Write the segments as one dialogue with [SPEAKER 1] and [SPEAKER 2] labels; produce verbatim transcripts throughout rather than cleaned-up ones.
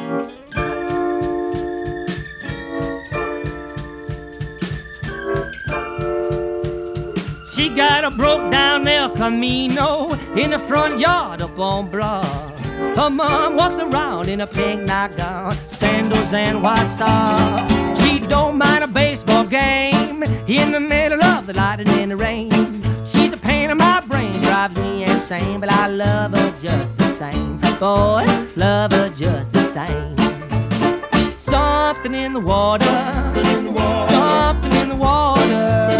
[SPEAKER 1] She got a broke down El Camino in the front yard up on Broad. Her mom walks around in a pink nightgown, sandals and white socks. She don't mind a baseball game in the middle of the lightning and the rain. She's a pain in my brain, drives me insane, but I love her just the same. Boys, love her just the same. Something in the water, something in the water.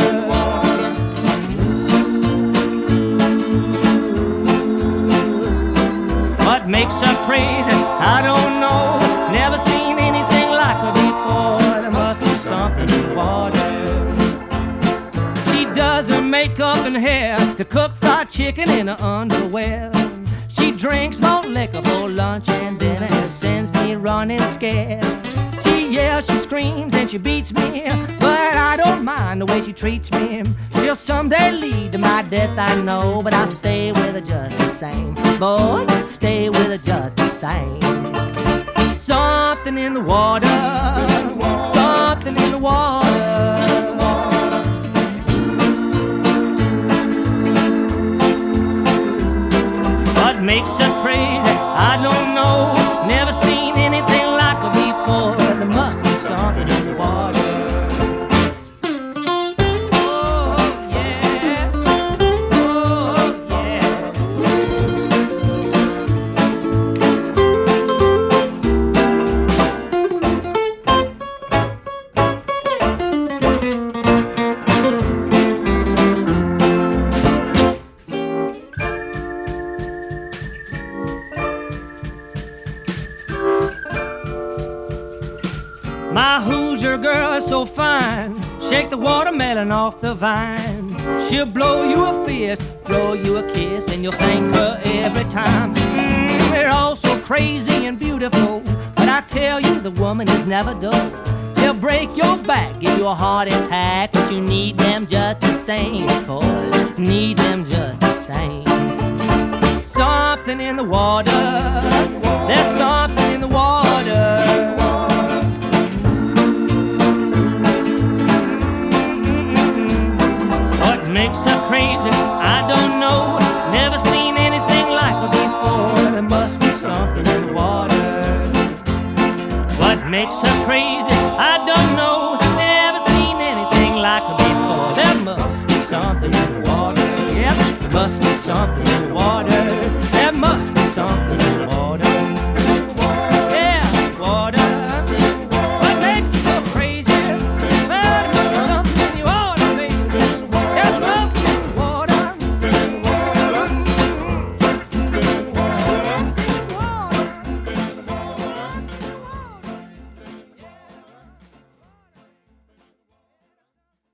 [SPEAKER 1] What makes her crazy, I don't know. Never seen anything like her before. There must be something in the water. She does her makeup and hair to cook fried chicken in her underwear. She drinks more liquor for lunch and dinner and sends me running scared. She yells, she screams, and she beats me, but I don't mind the way she treats me. She'll someday lead to my death, I know, but I'll stay with her just the same. Boys, stay with her just the same. Something in the water, something in the water. What makes her crazy, I don't know. Never seen anything like her before. There must be something in the water. Oh yeah, oh yeah. My Hoosier girl is so fine, shake the watermelon off the vine. She'll blow you a fist, blow you a kiss, and you'll thank her every time. Mm, they're all so crazy and beautiful, but I tell you, the woman is never dull. They'll break your back, give you a heart attack, but you need them just the same, boy. Need them just the same. Something in the water, there's something in the water. Makes her crazy, I don't know. Never seen anything like her before. There must be something in the water. What makes her crazy, I don't know. Never seen anything like her before. There must be something in the water. Yep, there must be something in the water.